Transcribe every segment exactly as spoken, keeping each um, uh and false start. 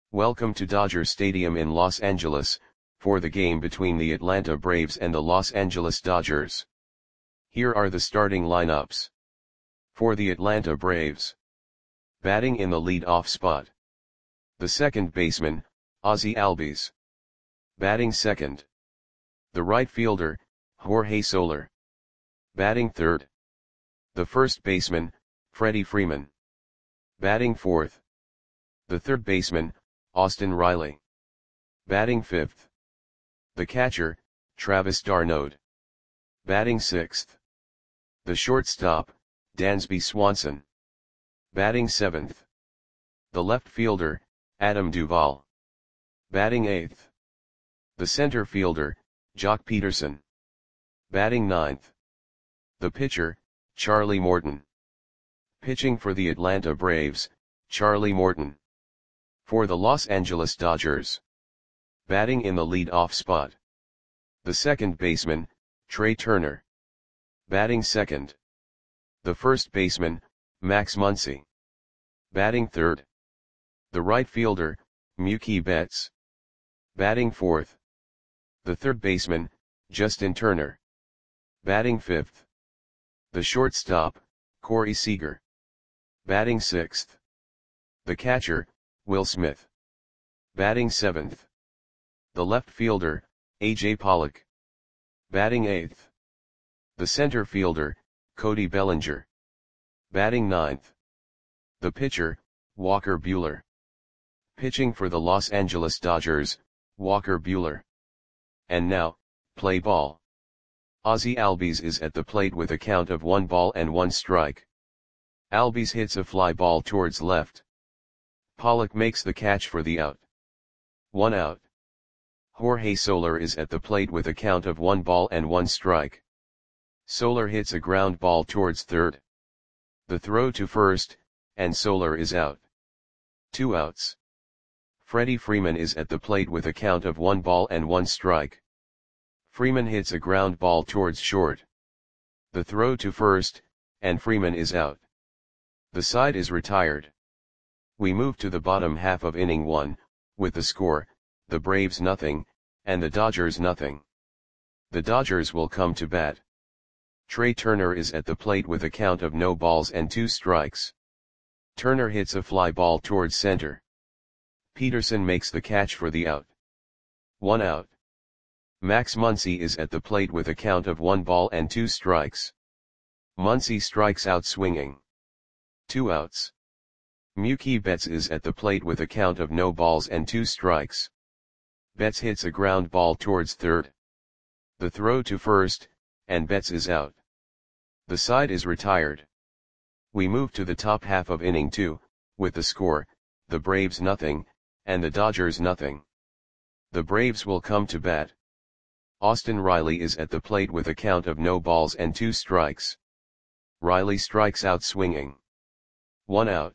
Welcome to Dodger Stadium in Los Angeles, for the game between the Atlanta Braves and the Los Angeles Dodgers. Here are the starting lineups. For the Atlanta Braves. Batting in the lead-off spot. The second baseman, Ozzie Albies. Batting second. The right fielder, Jorge Soler. Batting third. The first baseman, Freddie Freeman. Batting fourth. The third baseman, Austin Riley. Batting fifth. The catcher, Travis d'Arnaud. Batting sixth. The shortstop, Dansby Swanson. Batting seventh. The left fielder, Adam Duvall. Batting eighth. The center fielder, Joc Pederson. Batting ninth. The pitcher, Charlie Morton. Pitching for the Atlanta Braves, Charlie Morton. For the Los Angeles Dodgers. Batting in the lead-off spot. The second baseman, Trea Turner. Batting second. The first baseman, Max Muncy. Batting third. The right fielder, Mookie Betts. Batting fourth. The third baseman, Justin Turner. Batting fifth. The shortstop, Corey Seager. Batting sixth. The catcher, Will Smith. Batting seventh. The left fielder, A J Pollock. Batting eighth. The center fielder, Cody Bellinger. Batting ninth. The pitcher, Walker Buehler. Pitching for the Los Angeles Dodgers, Walker Buehler. And now, play ball. Ozzie Albies is at the plate with a count of one ball and one strike. Albies hits a fly ball towards left. Pollock makes the catch for the out. One out. Jorge Soler is at the plate with a count of one ball and one strike. Soler hits a ground ball towards third. The throw to first, and Soler is out. Two outs. Freddie Freeman is at the plate with a count of one ball and one strike. Freeman hits a ground ball towards short. The throw to first, and Freeman is out. The side is retired. We move to the bottom half of inning one, with the score, the Braves nothing, and the Dodgers nothing. The Dodgers will come to bat. Trea Turner is at the plate with a count of no balls and two strikes. Turner hits a fly ball towards center. Pederson makes the catch for the out. One out. Max Muncy is at the plate with a count of one ball and two strikes. Muncy strikes out swinging. Two outs. Mookie Betts is at the plate with a count of no balls and two strikes. Betts hits a ground ball towards third. The throw to first, and Betts is out. The side is retired. We move to the top half of inning two, with the score, the Braves nothing, and the Dodgers nothing. The Braves will come to bat. Austin Riley is at the plate with a count of no balls and two strikes. Riley strikes out swinging. One out.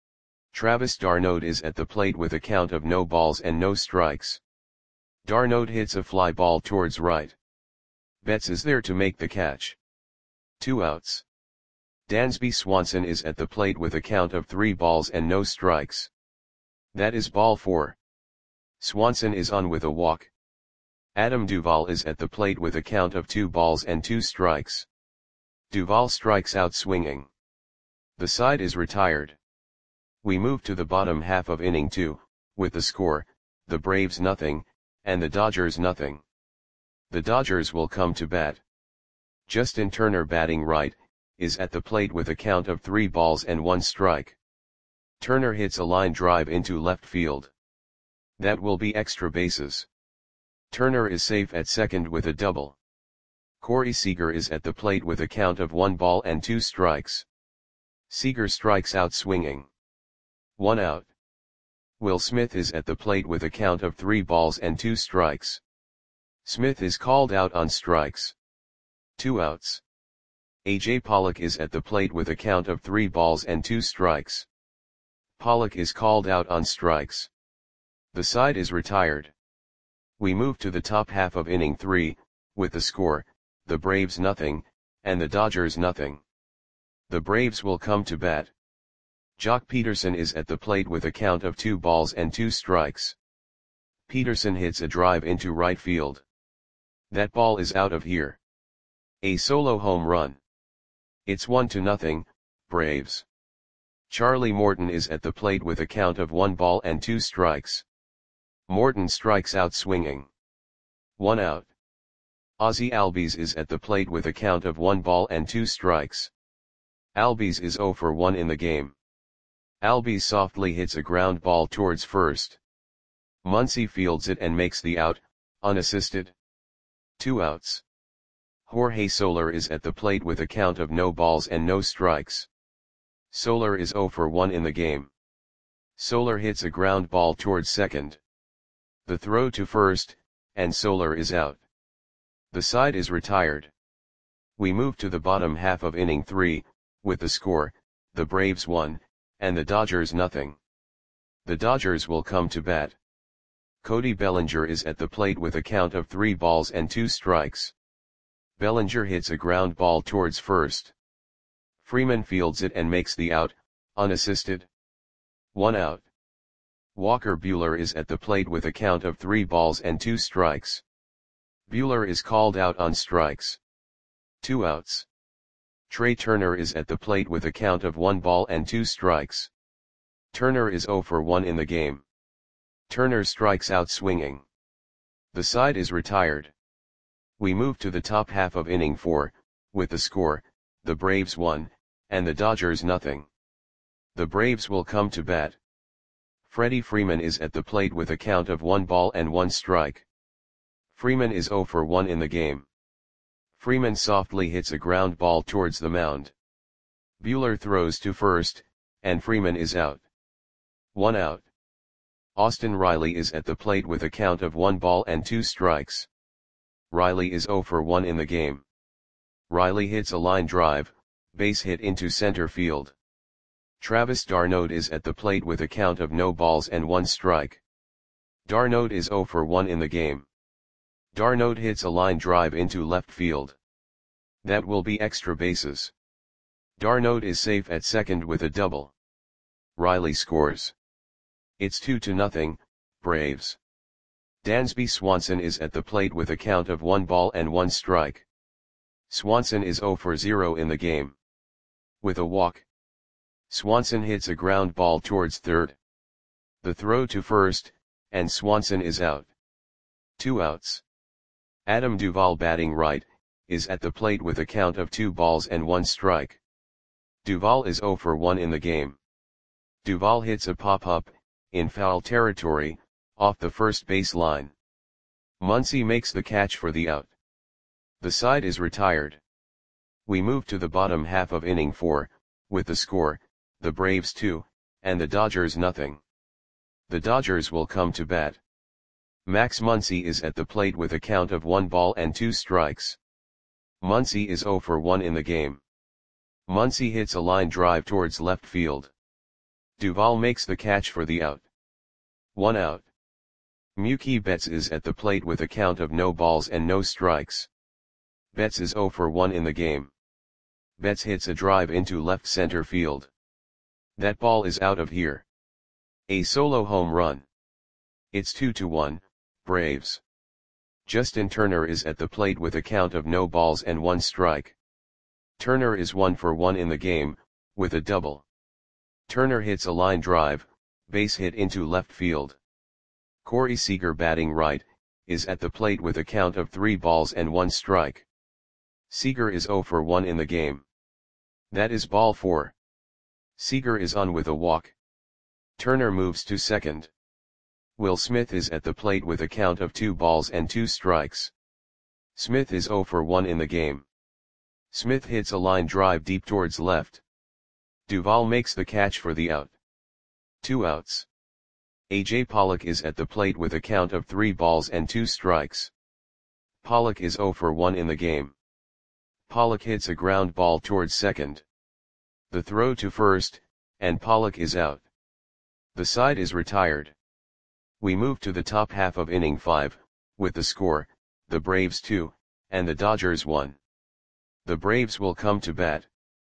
Travis d'Arnaud is at the plate with a count of no balls and no strikes. d'Arnaud hits a fly ball towards right. Betts is there to make the catch. Two outs. Dansby Swanson is at the plate with a count of three balls and no strikes. That is ball four. Swanson is on with a walk. Adam Duvall is at the plate with a count of two balls and two strikes. Duvall strikes out swinging. The side is retired. We move to the bottom half of inning two, with the score, the Braves nothing, and the Dodgers nothing. The Dodgers will come to bat. Justin Turner batting right, is at the plate with a count of three balls and one strike. Turner hits a line drive into left field. That will be extra bases. Turner is safe at second with a double. Corey Seager is at the plate with a count of one ball and two strikes. Seager strikes out swinging. One out. Will Smith is at the plate with a count of three balls and two strikes. Smith is called out on strikes. Two outs. A J Pollock is at the plate with a count of three balls and two strikes. Pollock is called out on strikes. The side is retired. We move to the top half of inning three, with the score, the Braves nothing, and the Dodgers nothing. The Braves will come to bat. Jock Peterson is at the plate with a count of two balls and two strikes. Peterson hits a drive into right field. That ball is out of here. A solo home run. It's one to nothing, Braves. Charlie Morton is at the plate with a count of one ball and two strikes. Morton strikes out swinging. One out. Ozzie Albies is at the plate with a count of one ball and two strikes. Albies is zero for one in the game. Albies softly hits a ground ball towards first. Muncy fields it and makes the out, unassisted. Two outs. Jorge Soler is at the plate with a count of no balls and no strikes. Soler is zero for one in the game. Soler hits a ground ball towards second. The throw to first, and Soler is out. The side is retired. We move to the bottom half of inning three, with the score, the Braves one, and the Dodgers nothing. The Dodgers will come to bat. Cody Bellinger is at the plate with a count of three balls and two strikes. Bellinger hits a ground ball towards first. Freeman fields it and makes the out, unassisted. One out. Walker Buehler is at the plate with a count of three balls and two strikes. Buehler is called out on strikes. Two outs. Trey Turner is at the plate with a count of one ball and two strikes. Turner is zero for one in the game. Turner strikes out swinging. The side is retired. We move to the top half of inning four, with the score, the Braves one, and the Dodgers nothing. The Braves will come to bat. Freddie Freeman is at the plate with a count of one ball and one strike. Freeman is zero for one in the game. Freeman softly hits a ground ball towards the mound. Buehler throws to first, and Freeman is out. One out. Austin Riley is at the plate with a count of one ball and two strikes. Riley is zero for one in the game. Riley hits a line drive, base hit into center field. Travis d'Arnaud is at the plate with a count of no balls and one strike. d'Arnaud is zero for one in the game. d'Arnaud hits a line drive into left field. That will be extra bases. d'Arnaud is safe at second with a double. Riley scores. It's two to nothing, Braves. Dansby Swanson is at the plate with a count of one ball and one strike. Swanson is zero for zero in the game. With a walk. Swanson hits a ground ball towards third. The throw to first, and Swanson is out. Two outs. Adam Duvall batting right, is at the plate with a count of two balls and one strike. Duvall is zero for one in the game. Duvall hits a pop-up, in foul territory, off the first base line. Muncy makes the catch for the out. The side is retired. We move to the bottom half of inning four, with the score, the Braves two, and the Dodgers nothing. The Dodgers will come to bat. Max Muncy is at the plate with a count of one ball and two strikes. Muncy is zero for one in the game. Muncy hits a line drive towards left field. Duvall makes the catch for the out. One out. Mookie Betts is at the plate with a count of no balls and no strikes. Betts is zero for one in the game. Betts hits a drive into left center field. That ball is out of here. A solo home run. It's two to one, Braves. Justin Turner is at the plate with a count of no balls and one strike. Turner is one for one in the game, with a double. Turner hits a line drive, base hit into left field. Corey Seager batting right, is at the plate with a count of three balls and one strike. Seager is zero for one in the game. That is ball four. Seager is on with a walk. Turner moves to second. Will Smith is at the plate with a count of two balls and two strikes. Smith is zero for one in the game. Smith hits a line drive deep towards left. Duvall makes the catch for the out. Two outs. A J Pollock is at the plate with a count of three balls and two strikes. Pollock is zero for one in the game. Pollock hits a ground ball towards second. The throw to first, and Pollock is out. The side is retired. We move to the top half of inning five, with the score, the Braves two, and the Dodgers one. The Braves will come to bat.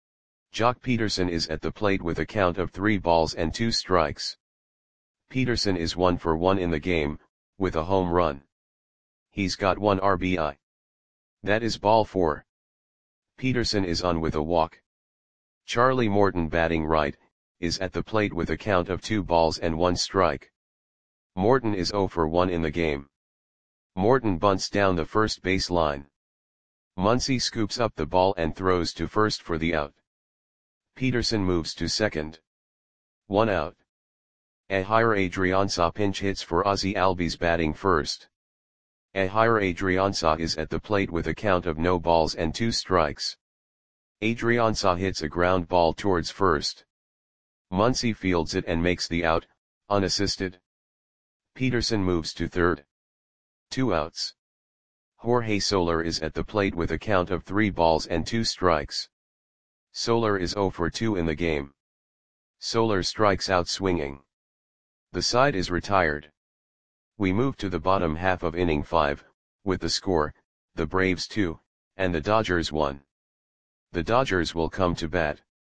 Jock Peterson is at the plate with a count of three balls and two strikes. Peterson is one for one in the game, with a home run. He's got one R B I. That is ball four. Peterson is on with a walk. Charlie Morton, batting right, is at the plate with a count of two balls and one strike. Morton is zero for one in the game. Morton bunts down the first base line. Muncy scoops up the ball and throws to first for the out. Peterson moves to second. One out. Ehire Adrianza pinch hits for Ozzie Albies, batting first. Ehire Adrianza is at the plate with a count of no balls and two strikes. Adrianza hits a ground ball towards first. Muncy fields it and makes the out, unassisted. Peterson moves to third. Two outs. Jorge Soler is at the plate with a count of three balls and two strikes. Soler is zero for two in the game. Soler strikes out swinging. The side is retired. We move to the bottom half of inning five, with the score, the Braves two, and the Dodgers one. The Dodgers will come to bat.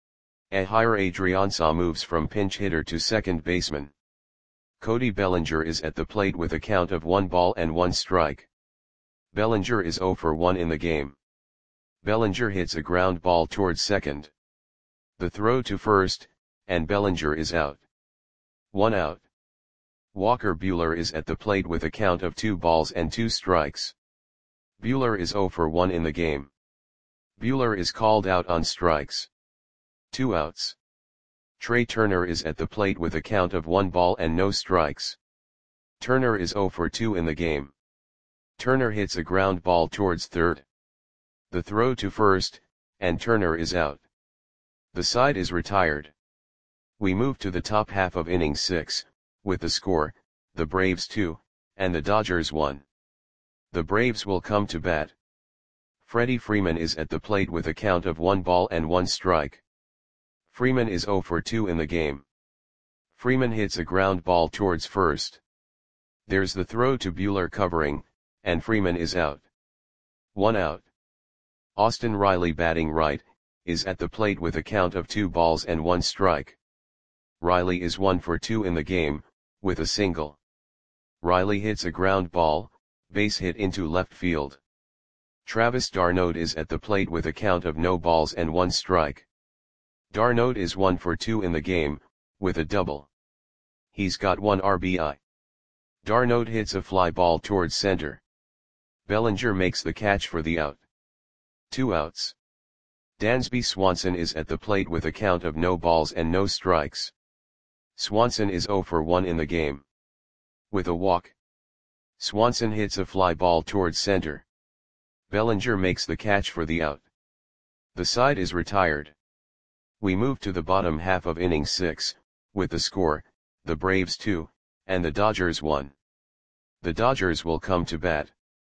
Ehire Adrianza moves from pinch hitter to second baseman. Cody Bellinger is at the plate with a count of one ball and one strike. Bellinger is zero for one in the game. Bellinger hits a ground ball towards second. The throw to first, and Bellinger is out. One out. Walker Buehler is at the plate with a count of two balls and two strikes. Buehler is zero for one in the game. Buehler is called out on strikes. Two outs. Trey Turner is at the plate with a count of one ball and no strikes. Turner is zero for two in the game. Turner hits a ground ball towards third. The throw to first, and Turner is out. The side is retired. We move to the top half of inning six, with the score, the Braves two, and the Dodgers one. The Braves will come to bat. Freddie Freeman is at the plate with a count of one ball and one strike. Freeman is zero for two in the game. Freeman hits a ground ball towards first. There's the throw to Buehler covering, and Freeman is out. One out. Austin Riley, batting right, is at the plate with a count of two balls and one strike. Riley is one for two in the game, with a single. Riley hits a ground ball, base hit into left field. Travis d'Arnaud is at the plate with a count of no balls and one strike. d'Arnaud is one for two in the game, with a double. He's got one R B I. d'Arnaud hits a fly ball towards center. Bellinger makes the catch for the out. Two outs. Dansby Swanson is at the plate with a count of no balls and no strikes. Swanson is zero for one in the game. With a walk. Swanson hits a fly ball towards center. Bellinger makes the catch for the out. The side is retired. We move to the bottom half of inning six, with the score, the Braves two, and the Dodgers one. The Dodgers will come to bat.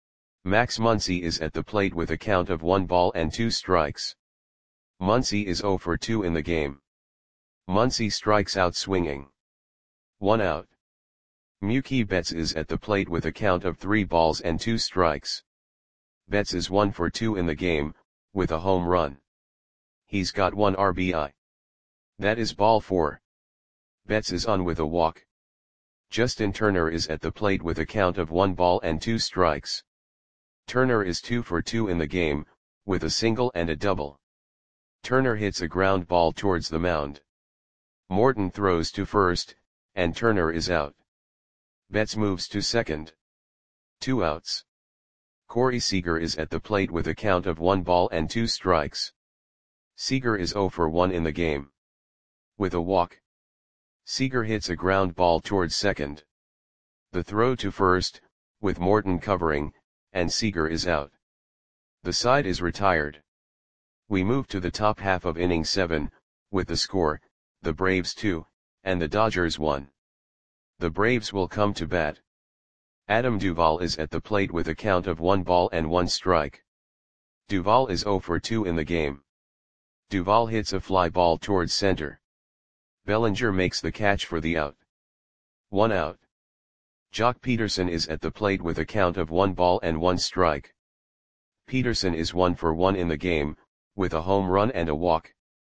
Max Muncy is at the plate with a count of one ball and two strikes. Muncy is zero for two in the game. Muncy strikes out swinging. One out. Mookie Betts is at the plate with a count of three balls and two strikes. Betts is one for two in the game, with a home run. He's got one R B I. That is ball four. Betts is on with a walk. Justin Turner is at the plate with a count of one ball and two strikes. Turner is two for two in the game, with a single and a double. Turner hits a ground ball towards the mound. Morton throws to first, and Turner is out. Betts moves to second. Two outs. Corey Seager is at the plate with a count of one ball and two strikes. Seager is zero for one in the game. With a walk. Seager hits a ground ball towards second. The throw to first, with Morton covering, and Seager is out. The side is retired. We move to the top half of inning seven, with the score, the Braves two, and the Dodgers one. The Braves will come to bat. Adam Duvall is at the plate with a count of one ball and one strike. Duvall is zero for two in the game. Duvall hits a fly ball towards center. Bellinger makes the catch for the out. One out. Jock Peterson is at the plate with a count of one ball and one strike. Peterson is one for one in the game, with a home run and a walk.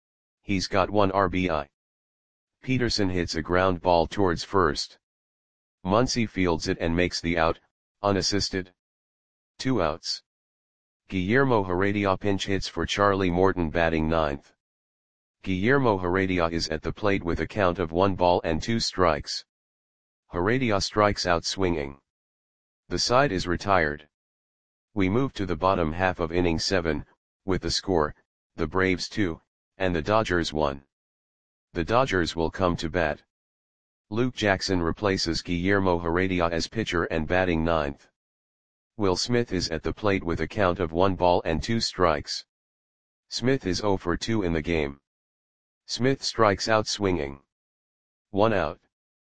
He's got one R B I. Peterson hits a ground ball towards first. Muncy fields it and makes the out, unassisted. Two outs. Guillermo Heredia pinch hits for Charlie Morton batting ninth. Guillermo Heredia is at the plate with a count of one ball and two strikes. Heredia strikes out swinging. The side is retired. We move to the bottom half of inning seven, with the score, the Braves two, and the Dodgers one. The Dodgers will come to bat. Luke Jackson replaces Guillermo Heredia as pitcher and batting ninth. Will Smith is at the plate with a count of one ball and two strikes. Smith is oh for two in the game. Smith strikes out swinging. One out.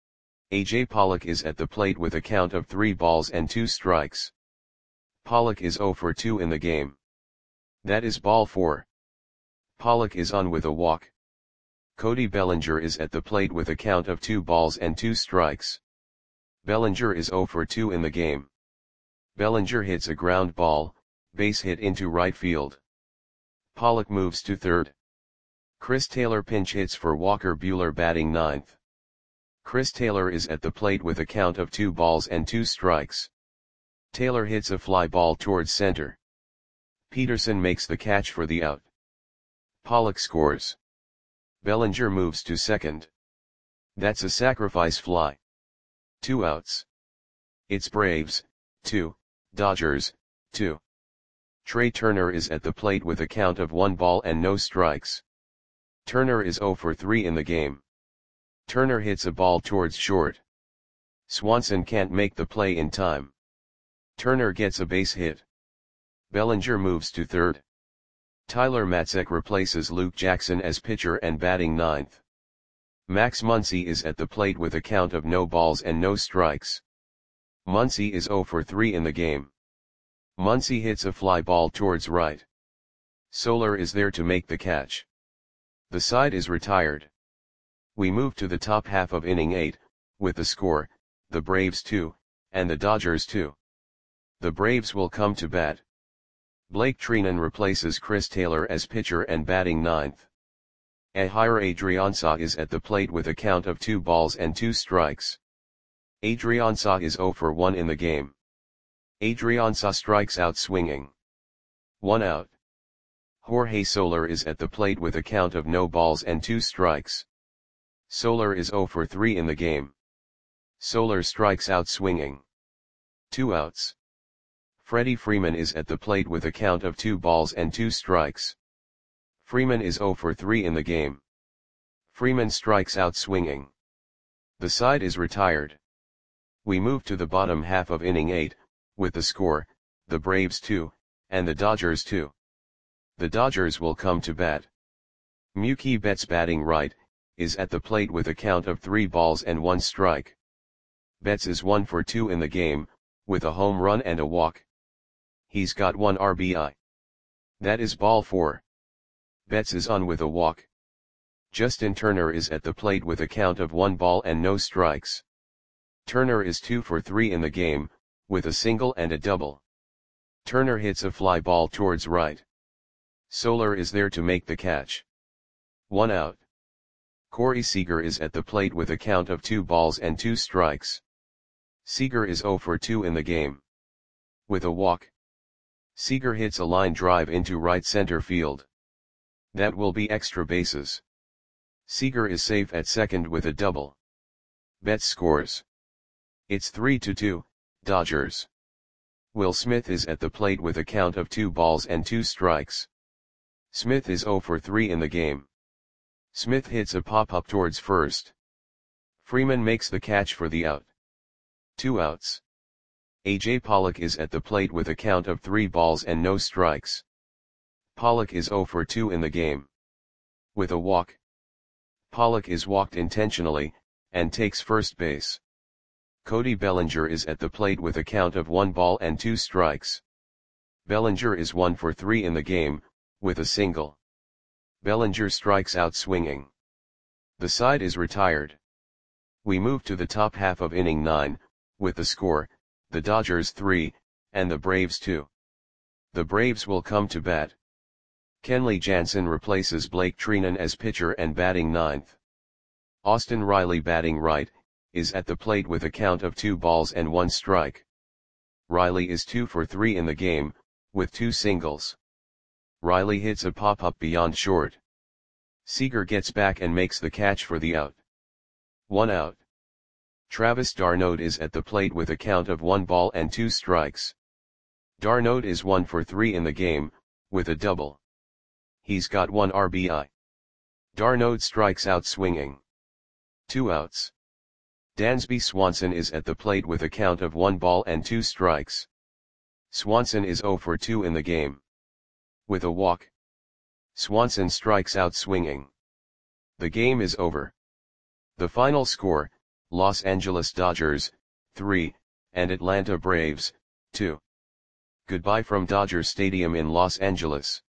A J Pollock is at the plate with a count of three balls and two strikes. Pollock is oh for two in the game. That is ball four. Pollock is on with a walk. Cody Bellinger is at the plate with a count of two balls and two strikes. Bellinger is oh for two in the game. Bellinger hits a ground ball, base hit into right field. Pollock moves to third. Chris Taylor pinch hits for Walker Buehler batting ninth. Chris Taylor is at the plate with a count of two balls and two strikes. Taylor hits a fly ball towards center. Peterson makes the catch for the out. Pollock scores. Bellinger moves to second. That's a sacrifice fly. Two outs. It's Braves, two, Dodgers, two. Trey Turner is at the plate with a count of one ball and no strikes. Turner is oh for three in the game. Turner hits a ball towards short. Swanson can't make the play in time. Turner gets a base hit. Bellinger moves to third. Tyler Matzek replaces Luke Jackson as pitcher and batting ninth. Max Muncy is at the plate with a count of no balls and no strikes. Muncy is oh for three in the game. Muncy hits a fly ball towards right. Soler is there to make the catch. The side is retired. We move to the top half of inning eight, with the score, the Braves two, and the Dodgers two. The Braves will come to bat. Blake Treinen replaces Chris Taylor as pitcher and batting ninth. Ehire Adrianza is at the plate with a count of two balls and two strikes. Adrianza is oh for one in the game. Adrianza strikes out swinging. One out. Jorge Soler is at the plate with a count of no balls and two strikes. Soler is oh for three in the game. Soler strikes out swinging. Two outs. Freddie Freeman is at the plate with a count of two balls and two strikes. Freeman is oh for three in the game. Freeman strikes out swinging. The side is retired. We move to the bottom half of inning eight, with the score, the Braves two, and the Dodgers two. The Dodgers will come to bat. Mookie Betts batting right, is at the plate with a count of three balls and one strike. Betts is one for two in the game, with a home run and a walk. He's got one R B I. That is ball four. Betts is on with a walk. Justin Turner is at the plate with a count of one ball and no strikes. Turner is two for three in the game, with a single and a double. Turner hits a fly ball towards right. Soler is there to make the catch. One out. Corey Seager is at the plate with a count of two balls and two strikes. Seager is oh for two in the game. With a walk. Seager hits a line drive into right center field. That will be extra bases. Seager is safe at second with a double. Betts scores. It's three to two, Dodgers. Will Smith is at the plate with a count of two balls and two strikes. Smith is oh for three in the game. Smith hits a pop-up towards first. Freeman makes the catch for the out. Two outs. A J Pollock is at the plate with a count of three balls and no strikes. Pollock is oh for two in the game. With a walk. Pollock is walked intentionally, and takes first base. Cody Bellinger is at the plate with a count of one ball and two strikes. Bellinger is one for three in the game, with a single. Bellinger strikes out swinging. The side is retired. We move to the top half of inning nine, with the score, the Dodgers three, and the Braves two. The Braves will come to bat. Kenley Jansen replaces Blake Treinen as pitcher and batting ninth. Austin Riley batting right, is at the plate with a count of two balls and one strike. Riley is two for three in the game, with two singles. Riley hits a pop-up beyond short. Seager gets back and makes the catch for the out. One out. Travis d'Arnaud is at the plate with a count of one ball and two strikes. d'Arnaud is one for three in the game, with a double. He's got one R B I. d'Arnaud strikes out swinging. Two outs. Dansby Swanson is at the plate with a count of one ball and two strikes. Swanson is zero for two in the game. With a walk. Swanson strikes out swinging. The game is over. The final score, Los Angeles Dodgers, three, and Atlanta Braves, two. Goodbye from Dodger Stadium in Los Angeles.